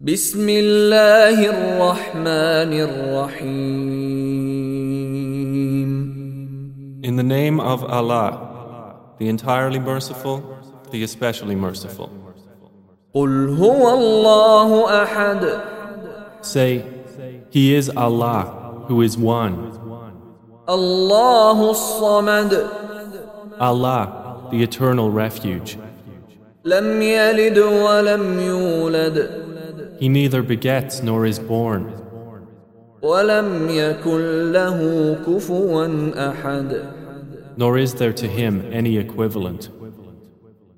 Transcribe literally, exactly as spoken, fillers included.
بسم الله الرحمن الرحيم. In the name of Allah, the entirely merciful, the especially merciful. قل هو الله أحد. Say, He is Allah, who is one. الله الصمد. Allah, the eternal refuge. لم يلد ولم يولد. He neither begets nor is born. ولم يكن له كفوا أحد. Nor is there to him any equivalent.